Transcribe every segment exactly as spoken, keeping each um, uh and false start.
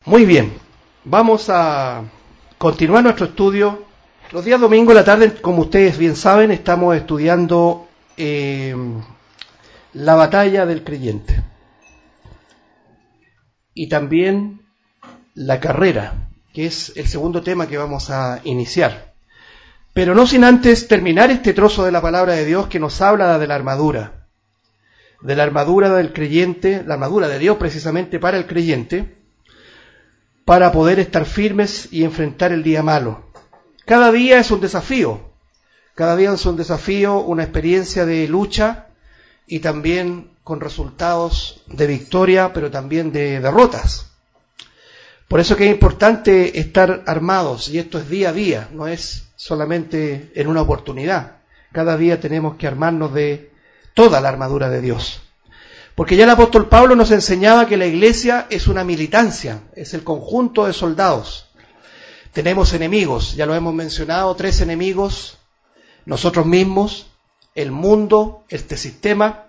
Muy bien, vamos a continuar nuestro estudio. Los días domingos en la tarde, como ustedes bien saben, estamos estudiando eh, la batalla del creyente y también la carrera, que es el segundo tema que vamos a iniciar. Pero no sin antes terminar este trozo de la palabra de Dios que nos habla de la armadura, de la armadura del creyente, la armadura de Dios precisamente para el creyente, para poder estar firmes y enfrentar el día malo. Cada día es un desafío, cada día es un desafío, una experiencia de lucha y también con resultados de victoria, pero también de derrotas. Por eso que es importante estar armados, y esto es día a día, no es solamente en una oportunidad. Cada día tenemos que armarnos de toda la armadura de Dios. Porque ya el apóstol Pablo nos enseñaba que la iglesia es una militancia, es el conjunto de soldados. Tenemos enemigos, ya lo hemos mencionado, tres enemigos, nosotros mismos, el mundo, este sistema,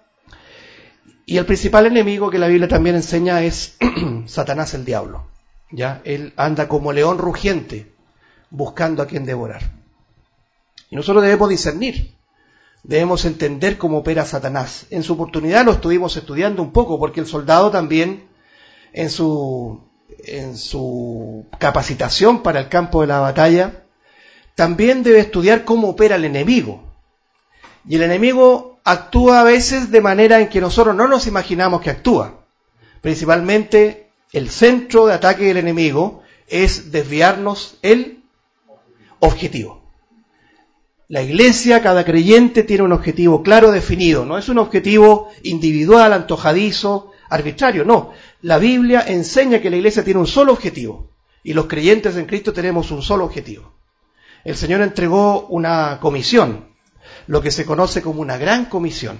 y el principal enemigo que la Biblia también enseña es Satanás, el diablo. Ya, él anda como león rugiente, buscando a quien devorar. Y nosotros debemos discernir. Debemos entender cómo opera Satanás. En su oportunidad lo estuvimos estudiando un poco, porque el soldado también, en su, en su capacitación para el campo de la batalla, también debe estudiar cómo opera el enemigo. Y el enemigo actúa a veces de manera en que nosotros no nos imaginamos que actúa. Principalmente, el centro de ataque del enemigo es desviarnos el objetivo. La iglesia, cada creyente tiene un objetivo claro, definido. No es un objetivo individual, antojadizo, arbitrario. No, la Biblia enseña que la iglesia tiene un solo objetivo. Y los creyentes en Cristo tenemos un solo objetivo. El Señor entregó una comisión, lo que se conoce como una gran comisión.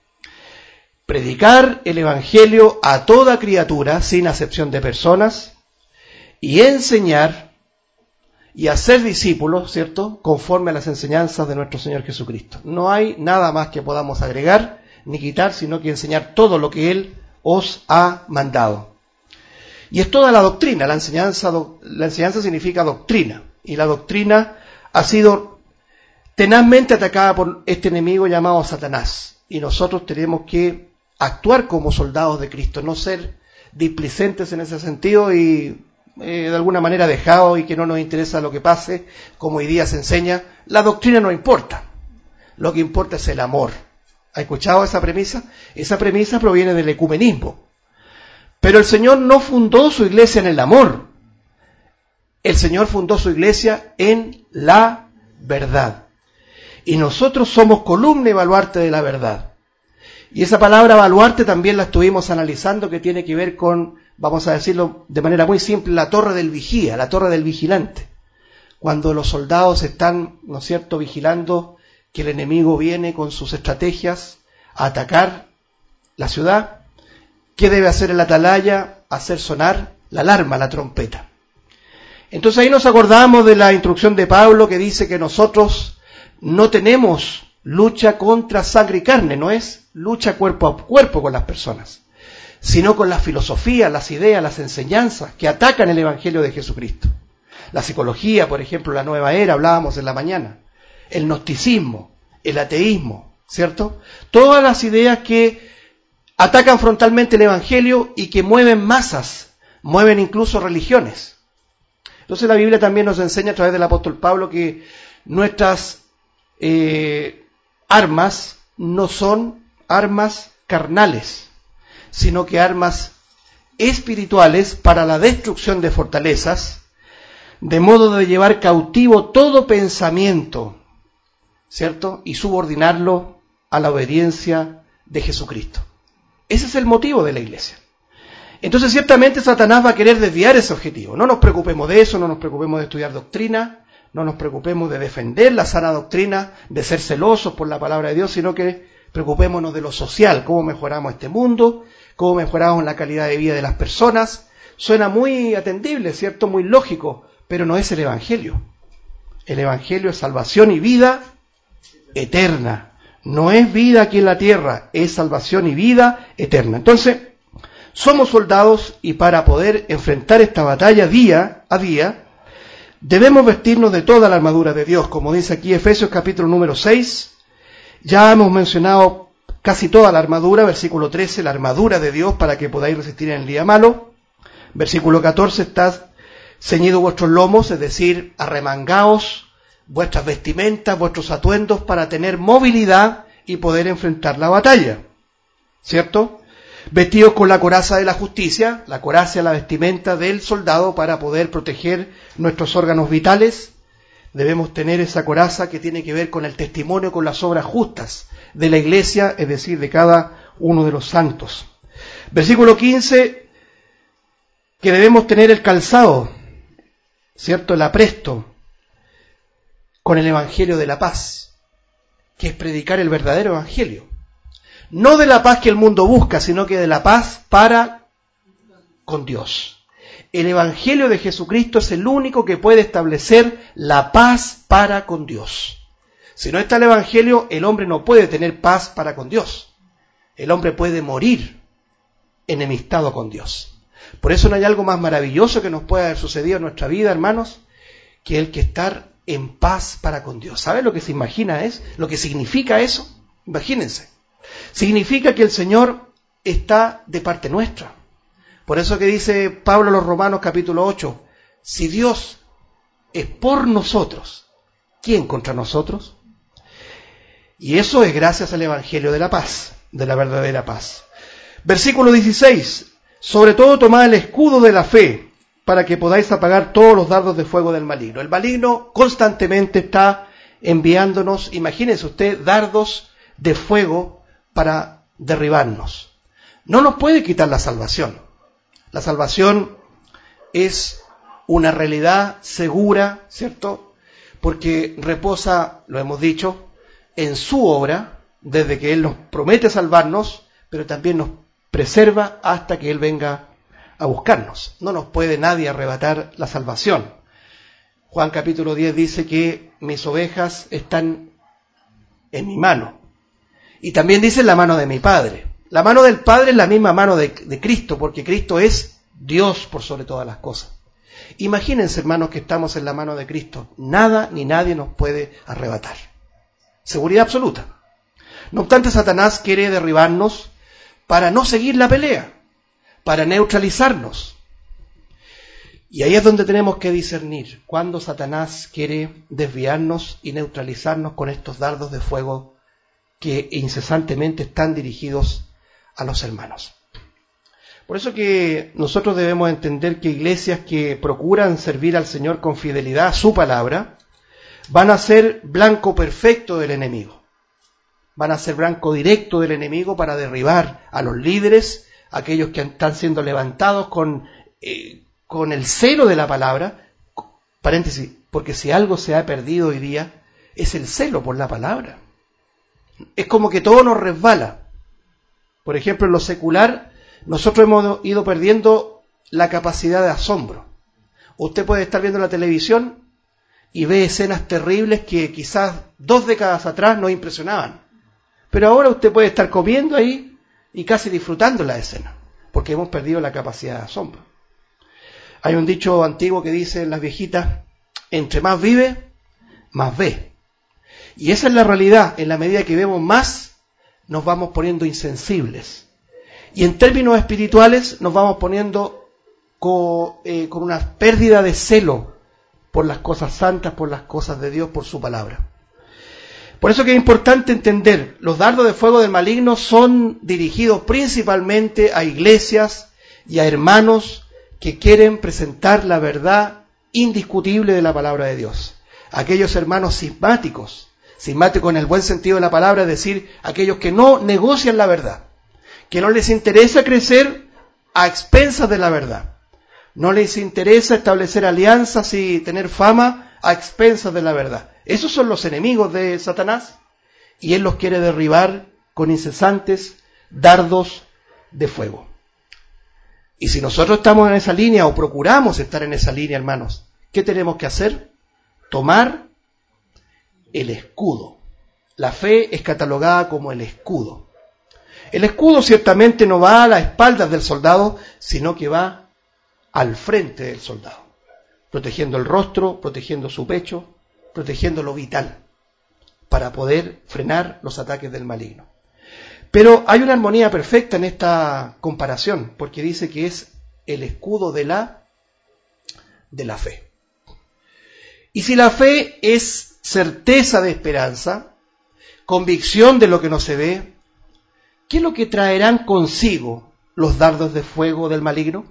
Predicar el evangelio a toda criatura, sin acepción de personas, y enseñar y hacer discípulos, ¿cierto?, conforme a las enseñanzas de nuestro Señor Jesucristo. No hay nada más que podamos agregar ni quitar, sino que enseñar todo lo que Él os ha mandado. Y es toda la doctrina, la enseñanza, la enseñanza significa doctrina, y la doctrina ha sido tenazmente atacada por este enemigo llamado Satanás, y nosotros tenemos que actuar como soldados de Cristo, no ser displicentes en ese sentido y Eh, de alguna manera dejado y que no nos interesa lo que pase, como hoy día se enseña. La doctrina no importa, lo que importa es el amor. ¿Ha escuchado esa premisa? Esa premisa proviene del ecumenismo. Pero el Señor no fundó su iglesia en el amor, el Señor fundó su iglesia en la verdad. Y nosotros somos columna y baluarte de la verdad. Y esa palabra baluarte también la estuvimos analizando, que tiene que ver con, vamos a decirlo de manera muy simple, la torre del vigía, la torre del vigilante. Cuando los soldados están, ¿no es cierto?, vigilando que el enemigo viene con sus estrategias a atacar la ciudad, ¿qué debe hacer el atalaya? Hacer sonar la alarma, la trompeta. Entonces ahí nos acordamos de la instrucción de Pablo que dice que nosotros no tenemos lucha contra sangre y carne, no es lucha cuerpo a cuerpo con las personas, sino con las filosofías, las ideas, las enseñanzas que atacan el Evangelio de Jesucristo. La psicología, por ejemplo, la nueva era, hablábamos en la mañana, el gnosticismo, el ateísmo, ¿cierto? Todas las ideas que atacan frontalmente el Evangelio y que mueven masas, mueven incluso religiones. Entonces la Biblia también nos enseña a través del apóstol Pablo que nuestras eh, armas no son armas carnales, sino que armas espirituales para la destrucción de fortalezas, de modo de llevar cautivo todo pensamiento, ¿cierto?, y subordinarlo a la obediencia de Jesucristo. Ese es el motivo de la iglesia. Entonces ciertamente Satanás va a querer desviar ese objetivo. No nos preocupemos de eso, no nos preocupemos de estudiar doctrina, no nos preocupemos de defender la sana doctrina, de ser celosos por la palabra de Dios, sino que preocupémonos de lo social, cómo mejoramos este mundo, cómo mejoramos la calidad de vida de las personas. Suena muy atendible, ¿cierto?, muy lógico, pero no es el Evangelio. El Evangelio es salvación y vida eterna. No es vida aquí en la tierra, es salvación y vida eterna. Entonces, Somos soldados y para poder enfrentar esta batalla día a día, debemos vestirnos de toda la armadura de Dios, como dice aquí Efesios capítulo número seis. Ya hemos mencionado casi toda la armadura, versículo trece, la armadura de Dios para que podáis resistir en el día malo. Versículo catorce, está ceñidos vuestros lomos, es decir, arremangaos vuestras vestimentas, vuestros atuendos para tener movilidad y poder enfrentar la batalla, ¿cierto? Vestidos con la coraza de la justicia, la coraza, la vestimenta del soldado para poder proteger nuestros órganos vitales. Debemos tener esa coraza que tiene que ver con el testimonio, con las obras justas de la iglesia, es decir, de cada uno de los santos. Versículo quince, que debemos tener el calzado, ¿cierto? El apresto, con el evangelio de la paz, que es predicar el verdadero evangelio. No de la paz que el mundo busca, sino que de la paz para con Dios. El evangelio de Jesucristo es el único que puede establecer la paz para con Dios. Si no está el evangelio, el hombre no puede tener paz para con Dios. El hombre puede morir enemistado con Dios. Por eso no hay algo más maravilloso que nos pueda haber sucedido en nuestra vida, hermanos, que el que estar en paz para con Dios. ¿Sabe lo que se imagina es? ¿Lo que significa eso? Imagínense. Significa que el Señor está de parte nuestra. Por eso que dice Pablo a los Romanos capítulo ocho, si Dios es por nosotros, ¿quién contra nosotros? Y eso es gracias al Evangelio de la paz, de la verdadera paz. Versículo dieciséis, sobre todo tomad el escudo de la fe, para que podáis apagar todos los dardos de fuego del maligno. El maligno constantemente está enviándonos, imagínense usted, dardos de fuego para derribarnos. No nos puede quitar la salvación. La salvación es una realidad segura, ¿cierto? Porque reposa, lo hemos dicho, en su obra, desde que Él nos promete salvarnos, pero también nos preserva hasta que Él venga a buscarnos. No nos puede nadie arrebatar la salvación. Juan capítulo diez dice que mis ovejas están en mi mano. Y también dice en la mano de mi Padre. La mano del Padre es la misma mano de, de Cristo, porque Cristo es Dios por sobre todas las cosas. Imagínense, hermanos, que estamos en la mano de Cristo. Nada ni nadie nos puede arrebatar. Seguridad absoluta. No obstante, Satanás quiere derribarnos para no seguir la pelea, para neutralizarnos. Y ahí es donde tenemos que discernir cuando Satanás quiere desviarnos y neutralizarnos con estos dardos de fuego que incesantemente están dirigidos a los hermanos. Por eso que nosotros debemos entender que iglesias que procuran servir al Señor con fidelidad a su palabra, van a ser blanco perfecto del enemigo. Van a ser blanco directo del enemigo para derribar a los líderes, aquellos que están siendo levantados con, eh, con el celo de la palabra. Paréntesis, porque si algo se ha perdido hoy día, es el celo por la palabra. Es como que todo nos resbala. Por ejemplo, en lo secular, nosotros hemos ido perdiendo la capacidad de asombro. Usted puede estar viendo la televisión y ve escenas terribles que quizás dos décadas atrás nos impresionaban. Pero ahora usted puede estar comiendo ahí y casi disfrutando la escena, porque hemos perdido la capacidad de asombro. Hay un dicho antiguo que dice las viejitas, entre más vive, más ve. Y esa es la realidad. En la medida que vemos más, nos vamos poniendo insensibles. Y en términos espirituales, nos vamos poniendo con, eh, con una pérdida de celo por las cosas santas, por las cosas de Dios, por su palabra. Por eso que es importante entender, los dardos de fuego del maligno son dirigidos principalmente a iglesias y a hermanos que quieren presentar la verdad indiscutible de la palabra de Dios. Aquellos hermanos cismáticos, cismático en el buen sentido de la palabra, es decir, aquellos que no negocian la verdad, que no les interesa crecer a expensas de la verdad, no les interesa establecer alianzas y tener fama a expensas de la verdad. Esos son los enemigos de Satanás y él los quiere derribar con incesantes dardos de fuego. Y si nosotros estamos en esa línea o procuramos estar en esa línea, hermanos, ¿qué tenemos que hacer? Tomar el escudo. La fe es catalogada como el escudo. El escudo ciertamente no va a las espaldas del soldado, sino que va al frente del soldado, protegiendo el rostro, protegiendo su pecho, protegiendo lo vital, para poder frenar los ataques del maligno. Pero hay una armonía perfecta en esta comparación, porque dice que es el escudo de la, de la fe. Y si la fe es certeza de esperanza, convicción de lo que no se ve, ¿qué es lo que traerán consigo los dardos de fuego del maligno?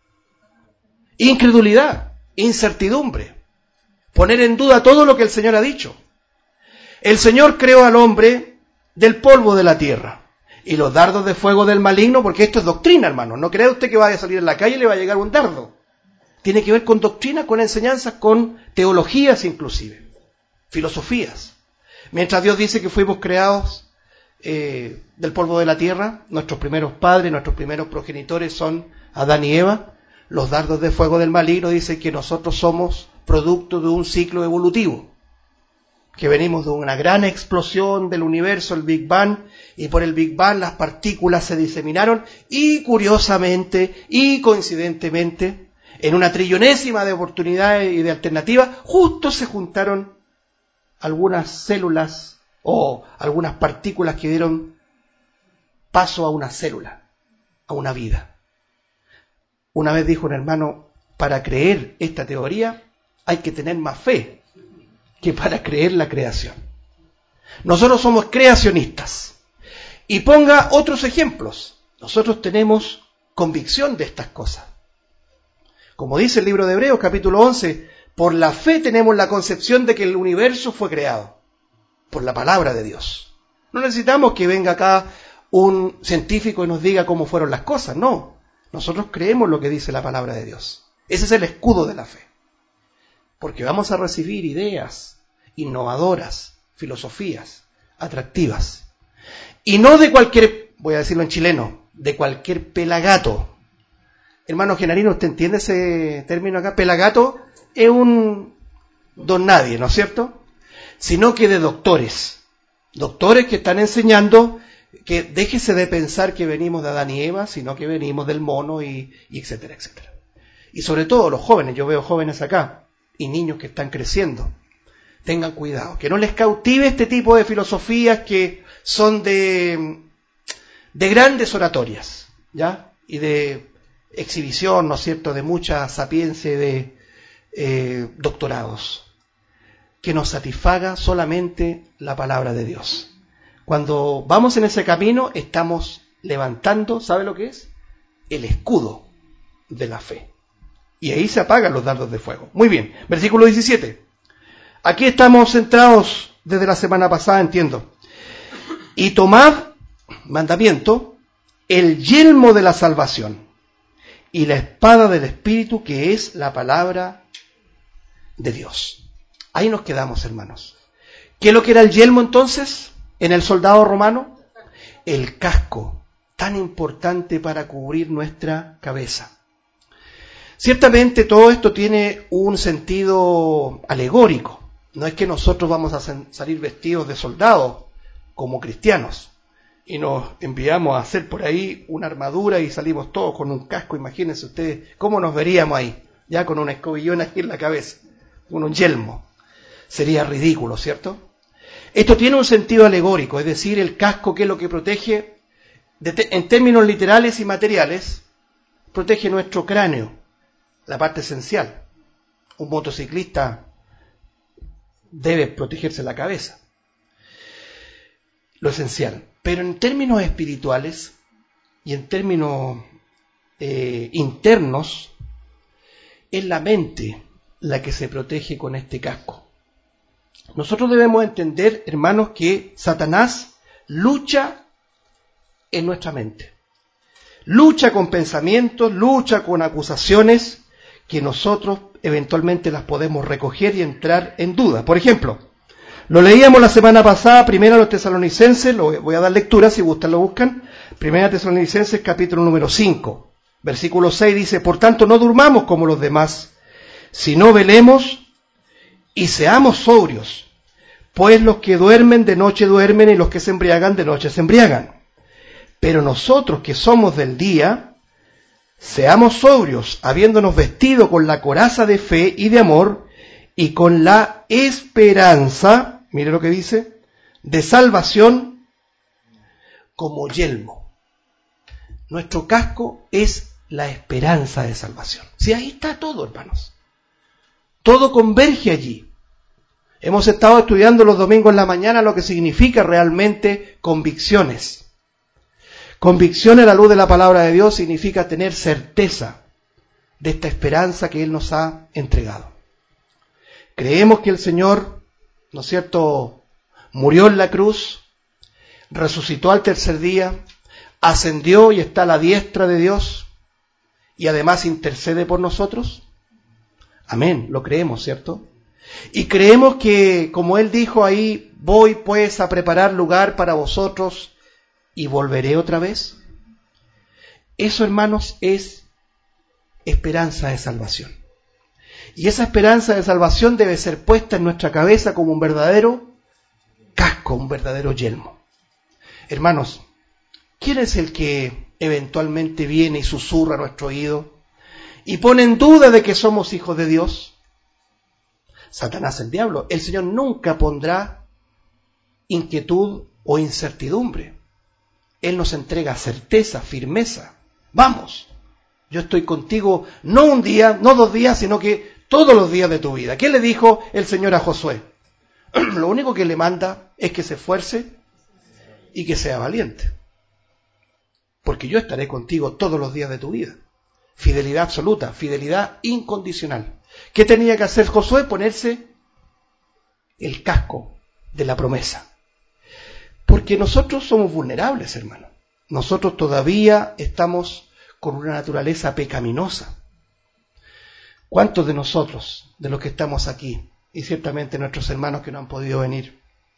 Incredulidad, incertidumbre, poner en duda todo lo que el Señor ha dicho. El Señor creó al hombre del polvo de la tierra. Y los dardos de fuego del maligno, porque esto es doctrina, hermano. No cree usted que vaya a salir en la calle y le va a llegar un dardo. Tiene que ver con doctrina, con enseñanzas, con teologías inclusive, filosofías. Mientras Dios dice que fuimos creados eh, del polvo de la tierra, nuestros primeros padres, nuestros primeros progenitores son Adán y Eva, los dardos de fuego del maligno dicen que nosotros somos producto de un ciclo evolutivo, que venimos de una gran explosión del universo, el Big Bang, y por el Big Bang las partículas se diseminaron y curiosamente y coincidentemente, en una trillonésima de oportunidades y de alternativas, justo se juntaron algunas células o algunas partículas que dieron paso a una célula, a una vida. Una vez dijo un hermano, para creer esta teoría hay que tener más fe que para creer la creación. Nosotros somos creacionistas. Y ponga otros ejemplos. Nosotros tenemos convicción de estas cosas. Como dice el libro de Hebreos, capítulo once, por la fe tenemos la concepción de que el universo fue creado, por la palabra de Dios. No necesitamos que venga acá un científico y nos diga cómo fueron las cosas, no. Nosotros creemos lo que dice la palabra de Dios. Ese es el escudo de la fe. Porque vamos a recibir ideas innovadoras, filosofías atractivas. Y no de cualquier, voy a decirlo en chileno, de cualquier pelagato. Hermano Genarino, ¿usted entiende ese término acá? Pelagato es un don nadie, ¿no es cierto? Sino que de doctores. Doctores que están enseñando que déjese de pensar que venimos de Adán y Eva, sino que venimos del mono y, y etcétera, etcétera. Y sobre todo los jóvenes, yo veo jóvenes acá y niños que están creciendo. Tengan cuidado, que no les cautive este tipo de filosofías que son de, de grandes oratorias, ¿ya? Y de exhibición, ¿no es cierto?, de mucha sapiencia y de eh, doctorados. Que nos satisfaga solamente la palabra de Dios. Cuando vamos en ese camino, estamos levantando, ¿sabe lo que es? El escudo de la fe. Y ahí se apagan los dardos de fuego. Muy bien, versículo diecisiete. Aquí estamos centrados desde la semana pasada, entiendo. Y tomad, mandamiento, el yelmo de la salvación y la espada del Espíritu, que es la palabra de Dios. Ahí nos quedamos, hermanos. ¿Qué es lo que era el yelmo entonces en el soldado romano? El casco, tan importante para cubrir nuestra cabeza. Ciertamente todo esto tiene un sentido alegórico. No es que nosotros vamos a salir vestidos de soldados como cristianos y nos enviamos a hacer por ahí una armadura y salimos todos con un casco. Imagínense ustedes cómo nos veríamos ahí, ya con una escobillona aquí en la cabeza, con un yelmo. Sería ridículo, ¿cierto? Esto tiene un sentido alegórico, es decir, el casco, que es lo que protege, de te- en términos literales y materiales, protege nuestro cráneo, la parte esencial. Un motociclista debe protegerse la cabeza, lo esencial. Pero en términos espirituales y en términos eh, internos, es la mente la que se protege con este casco. Nosotros debemos entender, hermanos, que Satanás lucha en nuestra mente. Lucha con pensamientos, lucha con acusaciones que nosotros eventualmente las podemos recoger y entrar en duda. Por ejemplo, lo leíamos la semana pasada, primero a los Tesalonicenses, lo voy a dar lectura, si gustan lo buscan, primera Tesalonicenses capítulo número cinco, versículo seis dice, por tanto no durmamos como los demás, sino velemos y seamos sobrios, pues los que duermen de noche duermen y los que se embriagan de noche se embriagan. Pero nosotros que somos del día, seamos sobrios, habiéndonos vestido con la coraza de fe y de amor, y con la esperanza, mire lo que dice, de salvación como yelmo. Nuestro casco es la esperanza de salvación. Sí, ahí está todo, hermanos. Todo converge allí. Hemos estado estudiando los domingos en la mañana lo que significa realmente convicciones. Convicción a la luz de la palabra de Dios significa tener certeza de esta esperanza que Él nos ha entregado. Creemos que el Señor, ¿no es cierto?, murió en la cruz, resucitó al tercer día, ascendió y está a la diestra de Dios y además intercede por nosotros. Amén, lo creemos, ¿cierto? Y creemos que, como Él dijo ahí, voy pues a preparar lugar para vosotros y volveré otra vez. Eso, hermanos, es esperanza de salvación. Y esa esperanza de salvación debe ser puesta en nuestra cabeza como un verdadero casco, un verdadero yelmo. Hermanos, ¿quién es el que eventualmente viene y susurra a nuestro oído y pone en duda de que somos hijos de Dios? Satanás, el diablo. El Señor nunca pondrá inquietud o incertidumbre. Él nos entrega certeza, firmeza. Vamos, yo estoy contigo no un día, no dos días, sino que todos los días de tu vida. ¿Qué le dijo el Señor a Josué? Lo único que le manda es que se esfuerce y que sea valiente. Porque yo estaré contigo todos los días de tu vida. Fidelidad absoluta, fidelidad incondicional. ¿Qué tenía que hacer Josué? Ponerse el casco de la promesa. Porque nosotros somos vulnerables, hermano. Nosotros todavía estamos con una naturaleza pecaminosa. ¿Cuántos de nosotros, de los que estamos aquí, y ciertamente nuestros hermanos que no han podido venir,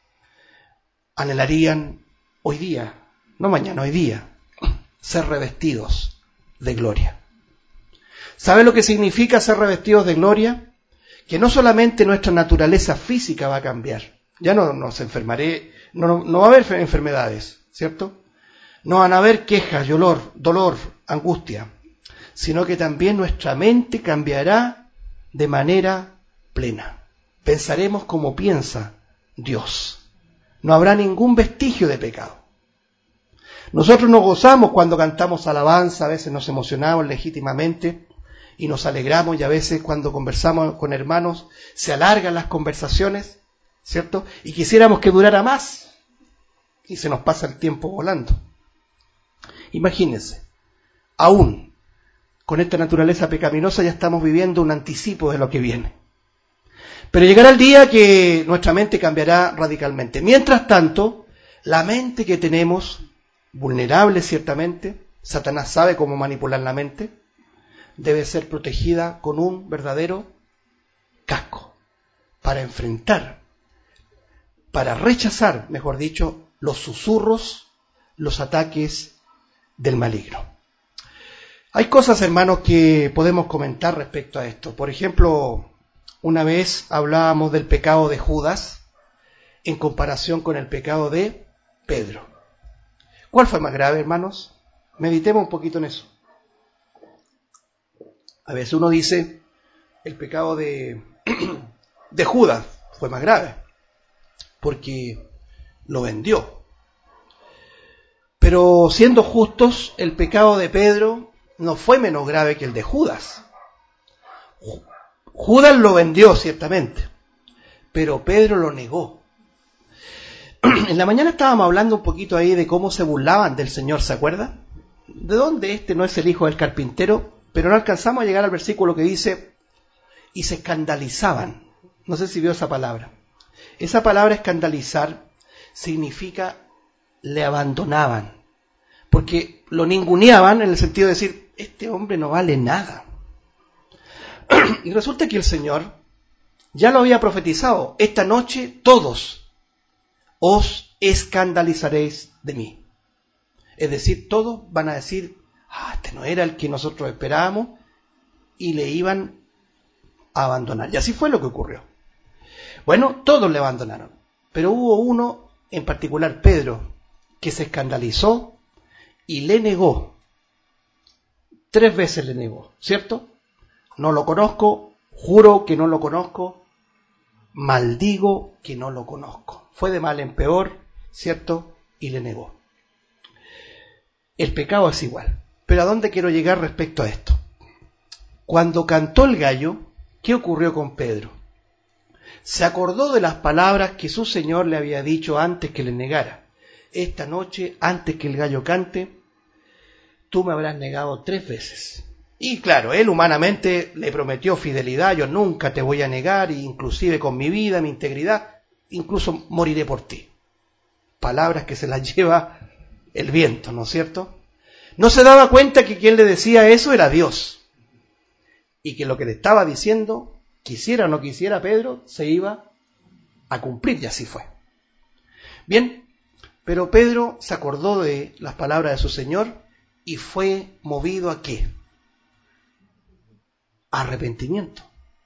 anhelarían hoy día, no mañana, hoy día, ser revestidos de gloria? ¿Sabe lo que significa ser revestidos de gloria? Que no solamente nuestra naturaleza física va a cambiar. Ya no nos enfermaré, no, no va a haber enfermedades, ¿cierto? No van a haber quejas, dolor, dolor, angustia, sino que también nuestra mente cambiará de manera plena. Pensaremos como piensa Dios. No habrá ningún vestigio de pecado. Nosotros nos gozamos cuando cantamos alabanza, a veces nos emocionamos legítimamente y nos alegramos, y a veces cuando conversamos con hermanos se alargan las conversaciones, ¿cierto? Y quisiéramos que durara más y se nos pasa el tiempo volando. Imagínense, aún con esta naturaleza pecaminosa ya estamos viviendo un anticipo de lo que viene. Pero llegará el día que nuestra mente cambiará radicalmente. Mientras tanto, la mente que tenemos, vulnerable ciertamente, Satanás sabe cómo manipular la mente, debe ser protegida con un verdadero casco para enfrentar, para rechazar, mejor dicho, los susurros, los ataques del maligno. Hay cosas, hermanos, que podemos comentar respecto a esto. Por ejemplo, una vez hablábamos del pecado de Judas en comparación con el pecado de Pedro. ¿Cuál fue más grave, hermanos? Meditemos un poquito en eso. A veces uno dice, el pecado de, de Judas fue más grave, porque lo vendió. Pero siendo justos, el pecado de Pedro no fue menos grave que el de Judas. Judas lo vendió, ciertamente, pero Pedro lo negó. En la mañana estábamos hablando un poquito ahí de cómo se burlaban del Señor, ¿se acuerda? ¿De dónde este no es el hijo del carpintero? Pero no alcanzamos a llegar al versículo que dice, y se escandalizaban. No sé si vio esa palabra. Esa palabra escandalizar significa le abandonaban, porque lo ninguneaban en el sentido de decir, este hombre no vale nada. Y resulta que el Señor ya lo había profetizado, esta noche todos os escandalizaréis de mí. Es decir, todos van a decir, ah, este no era el que nosotros esperábamos, y le iban a abandonar. Y así fue lo que ocurrió. Bueno, todos le abandonaron, pero hubo uno en particular, Pedro, que se escandalizó y le negó. Tres veces le negó, ¿cierto? No lo conozco, juro que no lo conozco, maldigo que no lo conozco. Fue de mal en peor, ¿cierto? Y le negó. El pecado es igual. Pero ¿a dónde quiero llegar respecto a esto? Cuando cantó el gallo, ¿qué ocurrió con Pedro? Se acordó de las palabras que su Señor le había dicho antes que le negara. Esta noche, antes que el gallo cante, tú me habrás negado tres veces. Y claro, él humanamente le prometió fidelidad, yo nunca te voy a negar, inclusive con mi vida, mi integridad, incluso moriré por ti. Palabras que se las lleva el viento, ¿no es cierto? No se daba cuenta que quien le decía eso era Dios. Y que lo que le estaba diciendo, quisiera o no quisiera Pedro, se iba a cumplir, y así fue. Bien, pero Pedro se acordó de las palabras de su Señor y fue movido ¿a qué? Arrepentimiento.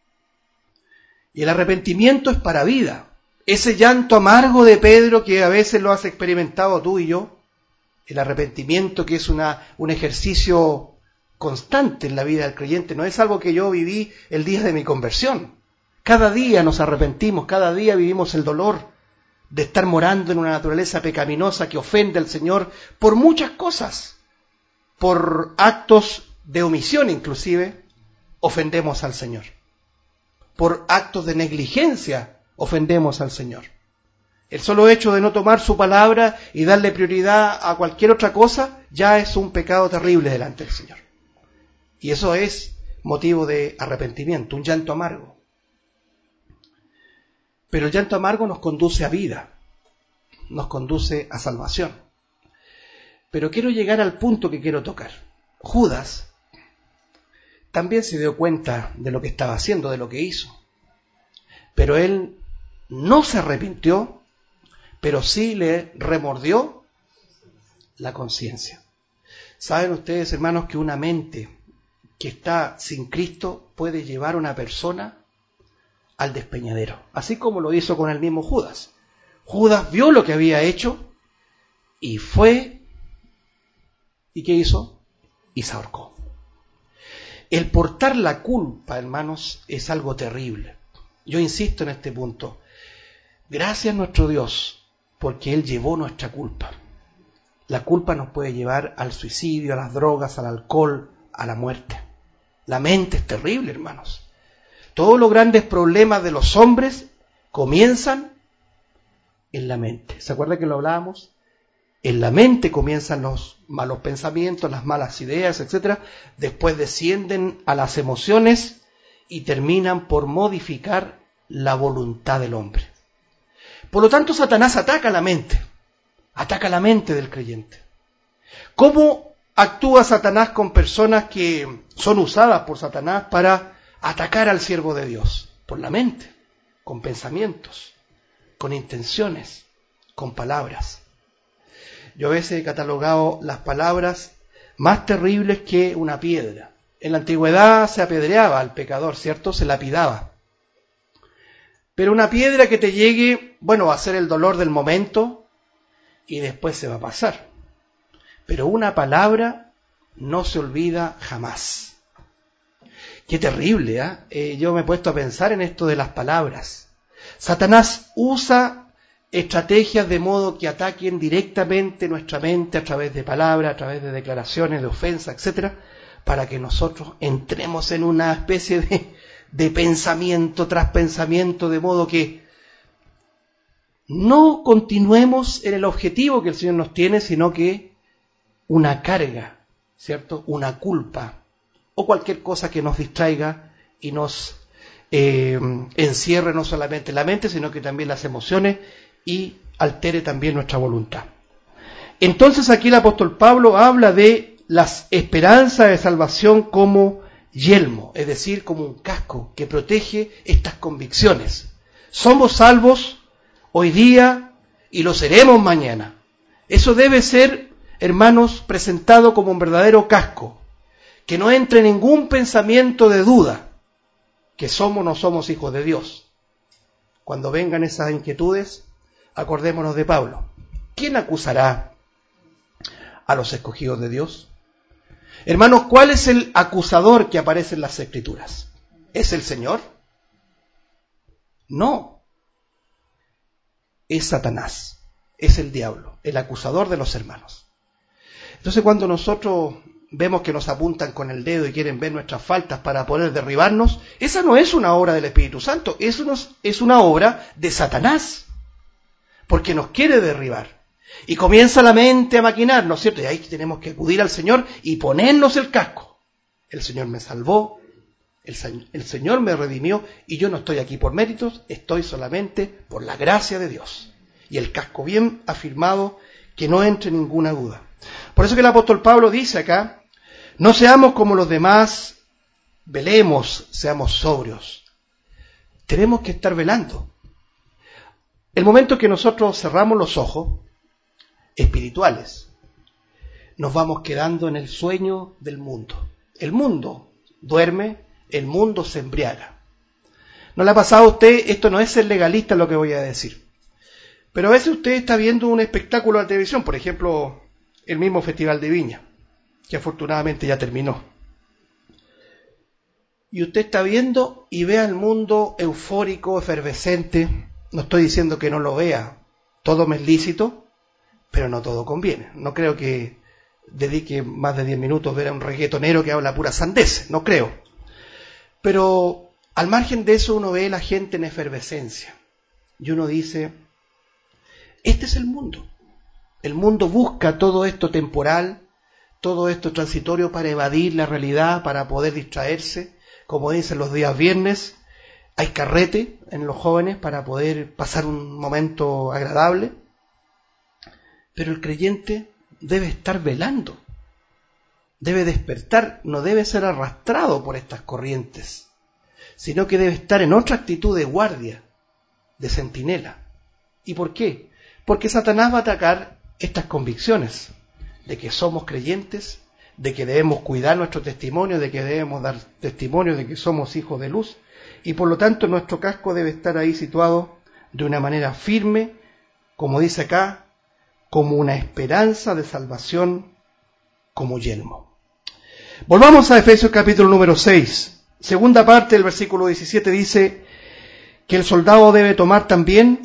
Y el arrepentimiento es para vida. Ese llanto amargo de Pedro que a veces lo has experimentado tú y yo, el arrepentimiento que es una, un ejercicio constante en la vida del creyente, no es algo que yo viví el día de mi conversión. Cada día nos arrepentimos, cada día vivimos el dolor de estar morando en una naturaleza pecaminosa que ofende al Señor por muchas cosas, por actos de omisión inclusive, ofendemos al Señor. Por actos de negligencia ofendemos al Señor. El solo hecho de no tomar su palabra y darle prioridad a cualquier otra cosa ya es un pecado terrible delante del Señor. Y eso es motivo de arrepentimiento, un llanto amargo. Pero el llanto amargo nos conduce a vida, nos conduce a salvación. Pero quiero llegar al punto que quiero tocar. Judas también se dio cuenta de lo que estaba haciendo, de lo que hizo. Pero él no se arrepintió, pero sí le remordió la conciencia. ¿Saben ustedes, hermanos, que una mente que está sin Cristo puede llevar a una persona al despeñadero? Así como lo hizo con el mismo Judas. Judas vio lo que había hecho y fue... ¿Y qué hizo? Y se ahorcó. El portar la culpa, hermanos, es algo terrible. Yo insisto en este punto. Gracias a nuestro Dios, porque Él llevó nuestra culpa. La culpa nos puede llevar al suicidio, a las drogas, al alcohol, a la muerte. La mente es terrible, hermanos. Todos los grandes problemas de los hombres comienzan en la mente. ¿Se acuerda que lo hablábamos? En la mente comienzan los malos pensamientos, las malas ideas, etcétera. Después descienden a las emociones y terminan por modificar la voluntad del hombre. Por lo tanto, Satanás ataca la mente, ataca la mente del creyente. ¿Cómo actúa Satanás con personas que son usadas por Satanás para atacar al siervo de Dios? Por la mente, con pensamientos, con intenciones, con palabras. Yo a veces he catalogado las palabras más terribles que una piedra. En la antigüedad se apedreaba al pecador, ¿cierto? Se lapidaba. Pero una piedra que te llegue, bueno, va a ser el dolor del momento y después se va a pasar. Pero una palabra no se olvida jamás. Qué terrible, ¿eh? Eh, yo me he puesto a pensar en esto de las palabras. Satanás usa estrategias de modo que ataquen directamente nuestra mente a través de palabras, a través de declaraciones, de ofensa, etcétera, para que nosotros entremos en una especie de, de pensamiento tras pensamiento, de modo que no continuemos en el objetivo que el Señor nos tiene, sino que una carga, ¿cierto? Una culpa o cualquier cosa que nos distraiga y nos eh, encierre no solamente la mente, sino que también las emociones y altere también nuestra voluntad. Entonces aquí el apóstol Pablo habla de las esperanzas de salvación como yelmo, es decir, como un casco que protege estas convicciones. Somos salvos hoy día y lo seremos mañana. Eso debe ser, hermanos, presentado como un verdadero casco, que no entre ningún pensamiento de duda que somos o no somos hijos de Dios. Cuando vengan esas inquietudes, acordémonos de Pablo. ¿Quién acusará a los escogidos de Dios? Hermanos, ¿cuál es el acusador que aparece en las Escrituras? ¿Es el Señor? No. Es Satanás, es el diablo, el acusador de los hermanos. Entonces, cuando nosotros vemos que nos apuntan con el dedo y quieren ver nuestras faltas para poder derribarnos, esa no es una obra del Espíritu Santo, eso es una obra de Satanás, porque nos quiere derribar. Y comienza la mente a maquinar, ¿no es cierto? Y ahí tenemos que acudir al Señor y ponernos el casco. El Señor me salvó, el, el Señor me redimió, y yo no estoy aquí por méritos, estoy solamente por la gracia de Dios. Y el casco bien afirmado, que no entre ninguna duda. Por eso que el apóstol Pablo dice acá, no seamos como los demás, velemos, seamos sobrios. Tenemos que estar velando. El momento que nosotros cerramos los ojos espirituales, nos vamos quedando en el sueño del mundo. El mundo duerme, el mundo se embriaga. ¿No le ha pasado a usted? Esto no es ser legalista lo que voy a decir. Pero a veces usted está viendo un espectáculo de televisión, por ejemplo, el mismo Festival de Viña, que afortunadamente ya terminó. Y usted está viendo y ve al mundo eufórico, efervescente. No estoy diciendo que no lo vea, todo me es lícito, pero no todo conviene. No creo que dedique más de diez minutos a ver a un reggaetonero que habla pura sandeces, no creo. Pero al margen de eso uno ve a la gente en efervescencia. Y uno dice, este es el mundo. El mundo busca todo esto temporal, todo esto transitorio para evadir la realidad, para poder distraerse. Como dicen los días viernes, hay carrete en los jóvenes para poder pasar un momento agradable. Pero el creyente debe estar velando, debe despertar, no debe ser arrastrado por estas corrientes, sino que debe estar en otra actitud de guardia, de centinela. ¿Y por qué? Porque Satanás va a atacar estas convicciones de que somos creyentes, de que debemos cuidar nuestro testimonio, de que debemos dar testimonio de que somos hijos de luz, y por lo tanto nuestro casco debe estar ahí situado de una manera firme, como dice acá, como una esperanza de salvación, como yelmo. Volvamos a Efesios capítulo número seis, segunda parte del versículo diecisiete dice que el soldado debe tomar también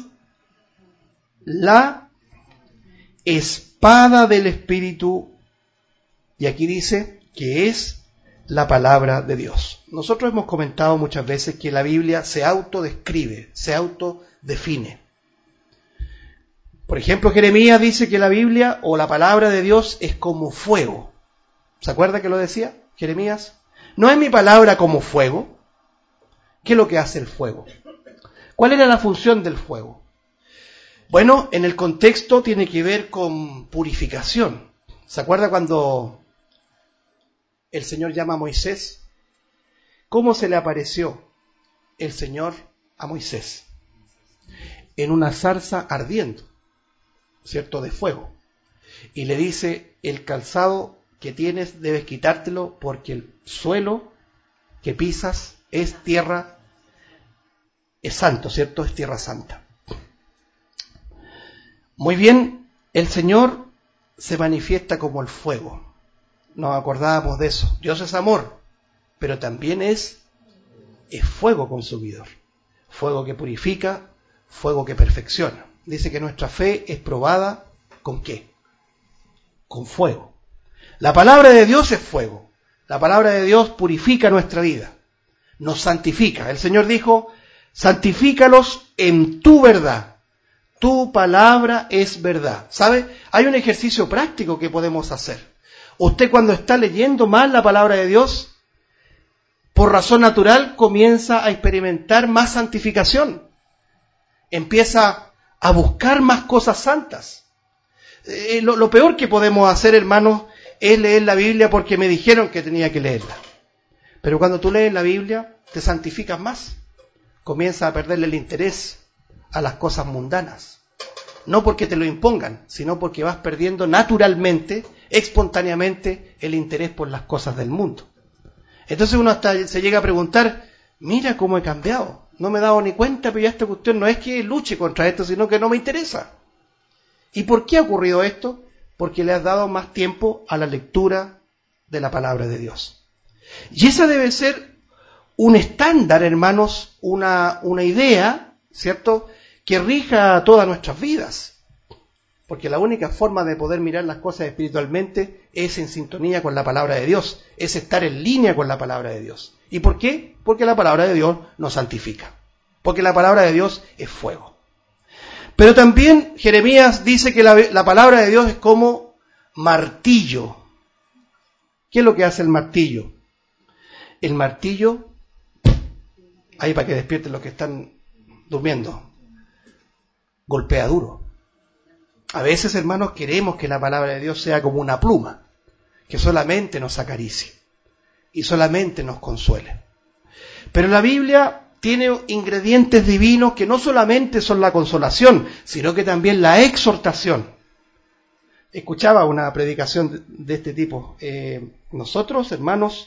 la espada del Espíritu, y aquí dice que es la palabra de Dios. Nosotros hemos comentado muchas veces que la Biblia se autodescribe, se autodefine. Por ejemplo, Jeremías dice que la Biblia o la palabra de Dios es como fuego. ¿Se acuerda que lo decía Jeremías? ¿No es mi palabra como fuego? ¿Qué es lo que hace el fuego? ¿Cuál era la función del fuego? Bueno, en el contexto tiene que ver con purificación. ¿Se acuerda cuando el Señor llama a Moisés? ¿Cómo se le apareció el Señor a Moisés? En una zarza ardiendo, ¿cierto? De fuego. Y le dice, el calzado que tienes debes quitártelo porque el suelo que pisas es tierra, es santo, ¿cierto? Es tierra santa. Muy bien, el Señor se manifiesta como el fuego. Nos acordábamos de eso. Dios es amor, pero también es, es fuego consumidor. Fuego que purifica, fuego que perfecciona. Dice que nuestra fe es probada ¿con qué? Con fuego. La palabra de Dios es fuego. La palabra de Dios purifica nuestra vida, nos santifica. El Señor dijo, santifícalos en tu verdad. Tu palabra es verdad. ¿Sabe? Hay un ejercicio práctico que podemos hacer. Usted cuando está leyendo más la palabra de Dios, por razón natural comienza a experimentar más santificación. Empieza a buscar más cosas santas. Eh, lo, lo peor que podemos hacer, hermanos, es leer la Biblia porque me dijeron que tenía que leerla. Pero cuando tú lees la Biblia, te santificas más. Comienzas a perderle el interés a las cosas mundanas. No porque te lo impongan, sino porque vas perdiendo naturalmente, espontáneamente, el interés por las cosas del mundo. Entonces uno hasta se llega a preguntar, mira cómo he cambiado. No me he dado ni cuenta, pero ya esta cuestión no es que luche contra esto, sino que no me interesa. ¿Y por qué ha ocurrido esto? porque le has dado más tiempo a la lectura de la palabra de Dios. Y esa debe ser un estándar, hermanos, una, una idea, ¿cierto?, que rija todas nuestras vidas. Porque la única forma de poder mirar las cosas espiritualmente es en sintonía con la palabra de Dios, es estar en línea con la palabra de Dios. ¿Y por qué? Porque la palabra de Dios nos santifica, porque la palabra de Dios es fuego. Pero también Jeremías dice que la, la palabra de Dios es como martillo. ¿Qué es lo que hace el martillo? El martillo, ahí para que despierten los que están durmiendo, golpea duro. A veces, hermanos, queremos que la palabra de Dios sea como una pluma, que solamente nos acaricie y solamente nos consuele. Pero la Biblia tiene ingredientes divinos que no solamente son la consolación, sino que también la exhortación. Escuchaba una predicación de este tipo. Eh, nosotros, hermanos,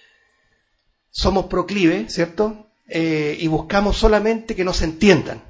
somos proclives, ¿cierto? Eh, y buscamos solamente que nos entiendan.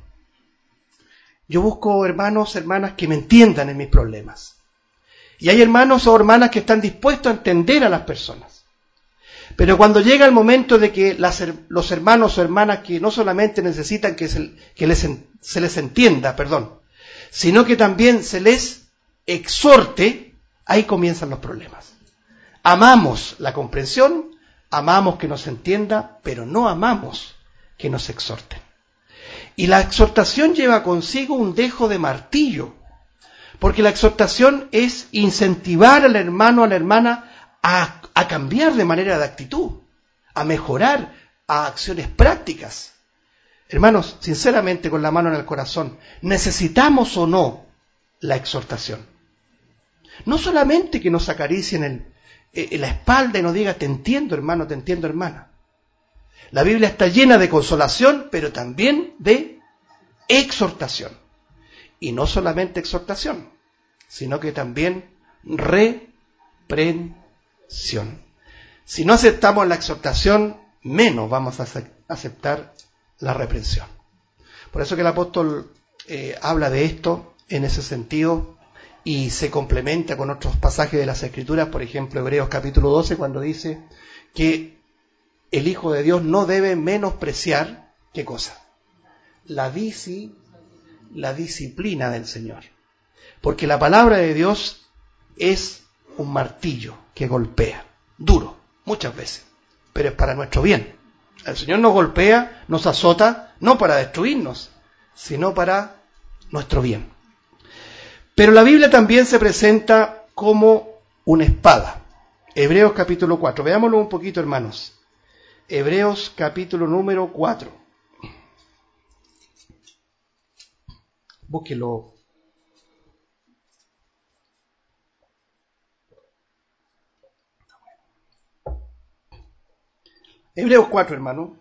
Yo busco hermanos, hermanas que me entiendan en mis problemas. Y hay hermanos o hermanas que están dispuestos a entender a las personas. Pero cuando llega el momento de que las, los hermanos o hermanas que no solamente necesitan que, se, que les, se les entienda, perdón, sino que también se les exhorte, ahí comienzan los problemas. Amamos la comprensión, amamos que nos entienda, pero no amamos que nos exhorten. Y la exhortación lleva consigo un dejo de martillo, porque la exhortación es incentivar al hermano o a la hermana a, a cambiar de manera de actitud, a mejorar, a acciones prácticas. Hermanos, sinceramente, con la mano en el corazón, ¿necesitamos o no la exhortación? No solamente que nos acaricien en, en la espalda y nos diga, te entiendo, hermano, te entiendo, hermana. La Biblia está llena de consolación, pero también de exhortación. Y no solamente exhortación, sino que también reprensión. Si no aceptamos la exhortación, menos vamos a aceptar la reprensión. Por eso que el apóstol eh, habla de esto en ese sentido y se complementa con otros pasajes de las Escrituras, por ejemplo, Hebreos capítulo doce, cuando dice que el Hijo de Dios no debe menospreciar, ¿qué cosa? La, disi, la disciplina del Señor. Porque la palabra de Dios es un martillo que golpea, duro, muchas veces, pero es para nuestro bien. El Señor nos golpea, nos azota, no para destruirnos, sino para nuestro bien. Pero la Biblia también se presenta como una espada. Hebreos capítulo cuatro, veámoslo un poquito, hermanos. Hebreos capítulo número cuatro. Búsquelo. Hebreos cuatro, hermano.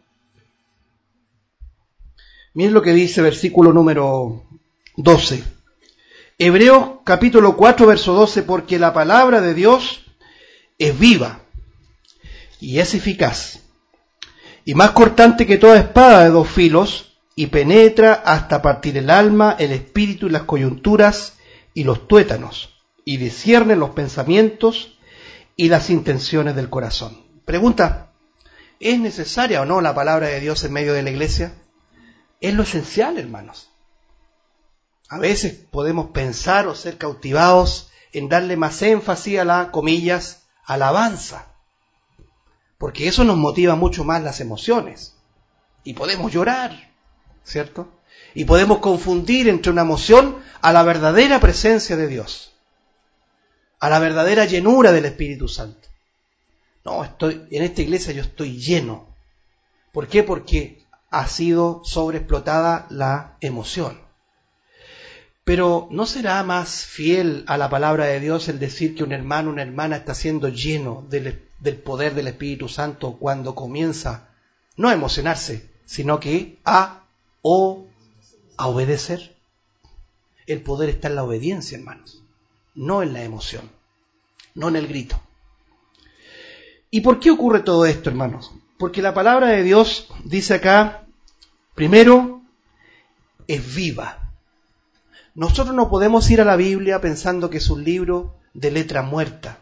Miren lo que dice versículo número doce. Hebreos capítulo cuatro, verso doce, porque la palabra de Dios es viva y es eficaz, y más cortante que toda espada de dos filos, y penetra hasta partir el alma, el espíritu y las coyunturas y los tuétanos, y discierne los pensamientos y las intenciones del corazón. Pregunta, ¿es necesaria o no la palabra de Dios en medio de la iglesia? Es lo esencial, hermanos. A veces podemos pensar o ser cautivados en darle más énfasis a la, comillas, alabanza, porque eso nos motiva mucho más las emociones. Y podemos llorar, ¿cierto? Y podemos confundir entre una emoción a la verdadera presencia de Dios, a la verdadera llenura del Espíritu Santo. No, estoy en esta iglesia yo estoy lleno. ¿Por qué? Porque ha sido sobreexplotada la emoción. Pero ¿no será más fiel a la palabra de Dios el decir que un hermano o una hermana está siendo lleno del, del poder del Espíritu Santo cuando comienza no a emocionarse, sino que a, o, a obedecer? El poder está en la obediencia, hermanos, no en la emoción, no en el grito. ¿Y por qué ocurre todo esto, hermanos? Porque la palabra de Dios dice acá, primero, es viva. Nosotros no podemos ir a la Biblia pensando que es un libro de letra muerta.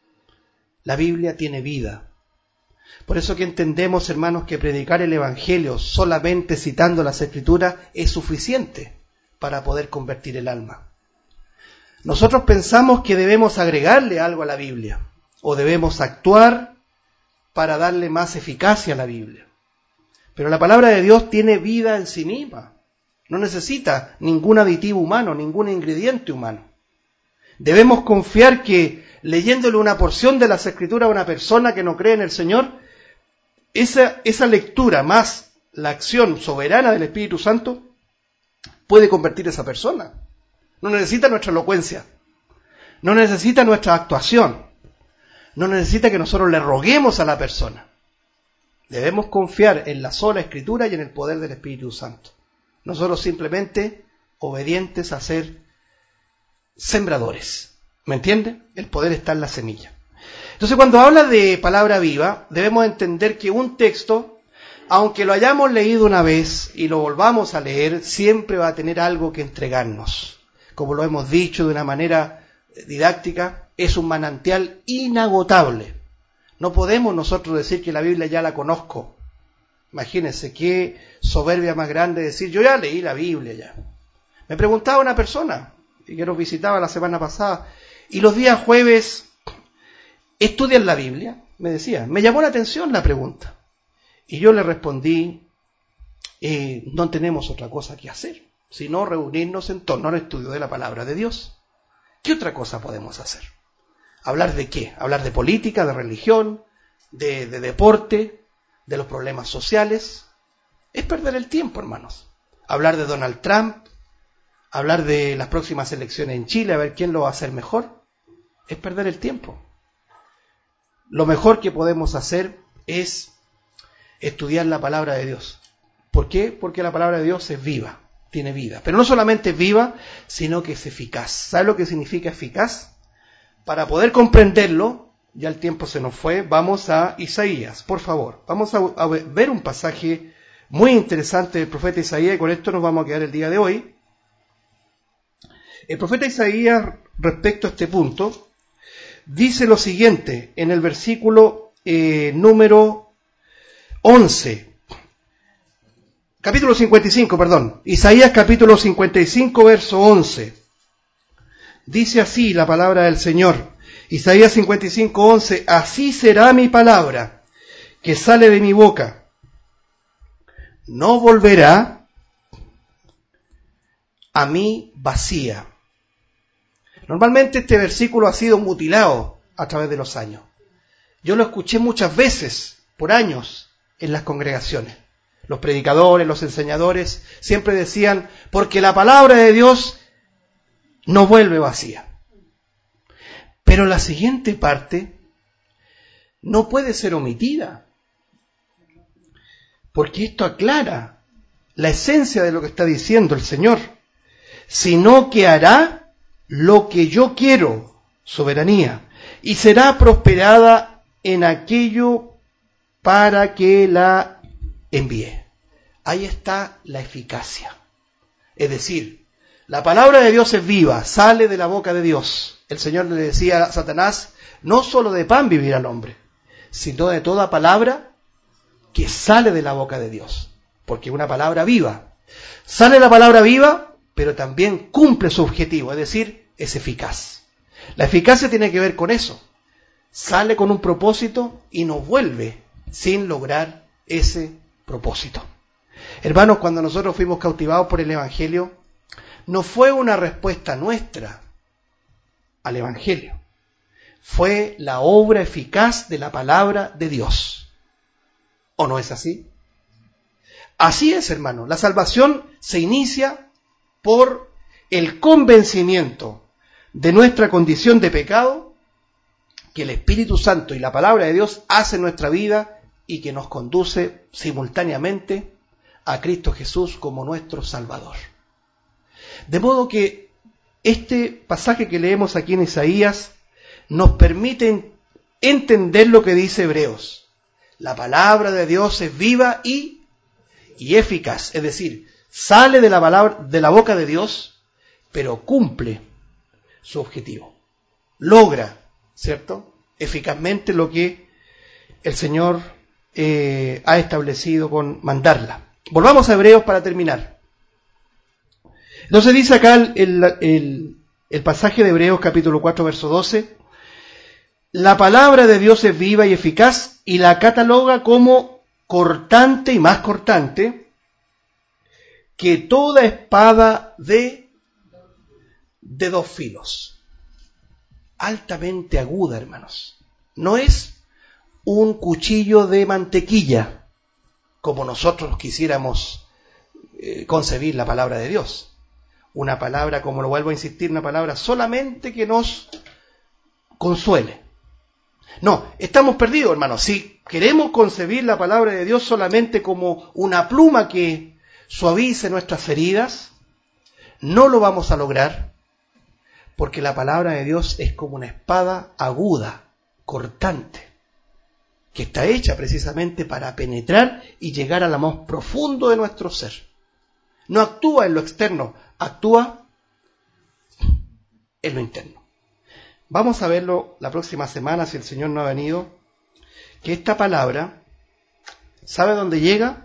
La Biblia tiene vida. Por eso que entendemos, hermanos, que predicar el Evangelio solamente citando las Escrituras es suficiente para poder convertir el alma. Nosotros pensamos que debemos agregarle algo a la Biblia o debemos actuar para darle más eficacia a la Biblia. Pero la palabra de Dios tiene vida en sí misma. No necesita ningún aditivo humano, ningún ingrediente humano. Debemos confiar que leyéndole una porción de las Escrituras a una persona que no cree en el Señor, esa, esa lectura más la acción soberana del Espíritu Santo puede convertir a esa persona. No necesita nuestra elocuencia, no necesita nuestra actuación, no necesita que nosotros le roguemos a la persona. Debemos confiar en la sola Escritura y en el poder del Espíritu Santo. Nosotros simplemente obedientes a ser sembradores. ¿Me entiende? El poder está en la semilla. Entonces, cuando habla de palabra viva, debemos entender que un texto, aunque lo hayamos leído una vez y lo volvamos a leer, siempre va a tener algo que entregarnos. Como lo hemos dicho de una manera didáctica, es un manantial inagotable. No podemos nosotros decir que la Biblia ya la conozco. Imagínense qué soberbia más grande decir, yo ya leí la Biblia ya. Me preguntaba una persona que nos visitaba la semana pasada, y los días jueves ¿estudian la Biblia? Me decía. Me llamó la atención la pregunta. Y yo le respondí, eh, no tenemos otra cosa que hacer, sino reunirnos en torno al estudio de la palabra de Dios. ¿Qué otra cosa podemos hacer? ¿Hablar de qué? ¿Hablar de política, de religión, de, de deporte, de los problemas sociales? Es perder el tiempo, hermanos. Hablar de Donald Trump, hablar de las próximas elecciones en Chile, a ver quién lo va a hacer mejor, es perder el tiempo. Lo mejor que podemos hacer es estudiar la palabra de Dios. ¿Por qué? Porque la palabra de Dios es viva, tiene vida. Pero no solamente es viva, sino que es eficaz. ¿Sabe lo que significa eficaz? Para poder comprenderlo, ya el tiempo se nos fue, vamos a Isaías, por favor. Vamos a, a ver un pasaje muy interesante del profeta Isaías, y con esto nos vamos a quedar el día de hoy. El profeta Isaías, respecto a este punto, dice lo siguiente en el versículo eh, número once, capítulo cincuenta y cinco, perdón, Isaías capítulo cincuenta y cinco, verso once. Dice así la palabra del Señor, Isaías cincuenta y cinco, once, así será mi palabra que sale de mi boca, no volverá a mí vacía. Normalmente este versículo ha sido mutilado a través de los años. Yo lo escuché muchas veces, por años, en las congregaciones. Los predicadores, los enseñadores, siempre decían, porque la palabra de Dios no vuelve vacía. Pero la siguiente parte no puede ser omitida, porque esto aclara la esencia de lo que está diciendo el Señor, sino que hará lo que yo quiero, soberanía, y será prosperada en aquello para que la envíe. Ahí está la eficacia. Es decir, la palabra de Dios es viva, sale de la boca de Dios. El Señor le decía a Satanás, no solo de pan vivirá el hombre, sino de toda palabra que sale de la boca de Dios. Porque es una palabra viva. Sale la palabra viva, pero también cumple su objetivo, es decir, es eficaz. La eficacia tiene que ver con eso. Sale con un propósito y nos vuelve sin lograr ese propósito. Hermanos, cuando nosotros fuimos cautivados por el Evangelio, no fue una respuesta nuestra al Evangelio. Fue la obra eficaz de la palabra de Dios. ¿O no es así? Así es, hermano. La salvación se inicia por el convencimiento de nuestra condición de pecado que el Espíritu Santo y la palabra de Dios hace en nuestra vida y que nos conduce simultáneamente a Cristo Jesús como nuestro Salvador. De modo que este pasaje que leemos aquí en Isaías nos permite entender lo que dice Hebreos. La palabra de Dios es viva y, y eficaz, es decir, sale de la palabra, de la boca de Dios pero cumple su objetivo. Logra, ¿cierto?, eficazmente lo que el Señor eh, ha establecido con mandarla. Volvamos a Hebreos para terminar. Entonces dice acá el, el, el, el pasaje de Hebreos capítulo cuatro, verso doce, la palabra de Dios es viva y eficaz y la cataloga como cortante y más cortante que toda espada de, de dos filos. Altamente aguda, hermanos. No es un cuchillo de mantequilla, como nosotros quisiéramos eh, concebir la palabra de Dios. Una palabra, como lo vuelvo a insistir, una palabra solamente que nos consuele. No, estamos perdidos, hermanos. Si queremos concebir la palabra de Dios solamente como una pluma que suavice nuestras heridas, no lo vamos a lograr, porque la palabra de Dios es como una espada aguda, cortante, que está hecha precisamente para penetrar y llegar a lo más profundo de nuestro ser. No actúa en lo externo, actúa en lo interno. Vamos a verlo la próxima semana, si el Señor no ha venido, que esta palabra, ¿sabe dónde llega?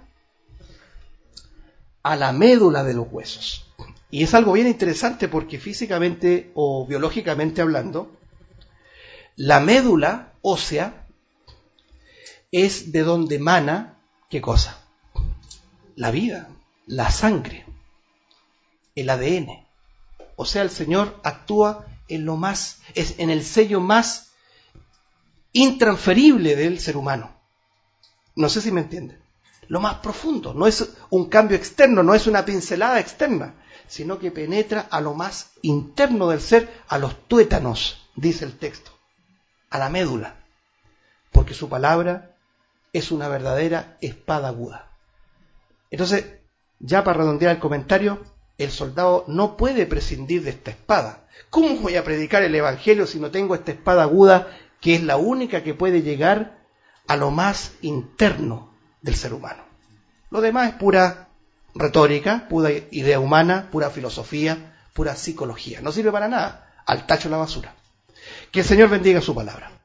A la médula de los huesos. Y es algo bien interesante porque físicamente o biológicamente hablando, la médula ósea es de donde emana, ¿qué cosa? La vida, la sangre, el A D N. O sea, el Señor actúa en lo más, es en el sello más intransferible del ser humano. No sé si me entienden. Lo más profundo, no es un cambio externo, no es una pincelada externa, sino que penetra a lo más interno del ser, a los tuétanos, dice el texto, a la médula, porque su palabra es una verdadera espada aguda. Entonces, ya para redondear el comentario, el soldado no puede prescindir de esta espada. ¿Cómo voy a predicar el Evangelio si no tengo esta espada aguda, que es la única que puede llegar a lo más interno del ser humano? Lo demás es pura retórica, pura idea humana, pura filosofía, pura psicología. No sirve para nada. Al tacho de la basura. Que el Señor bendiga su palabra.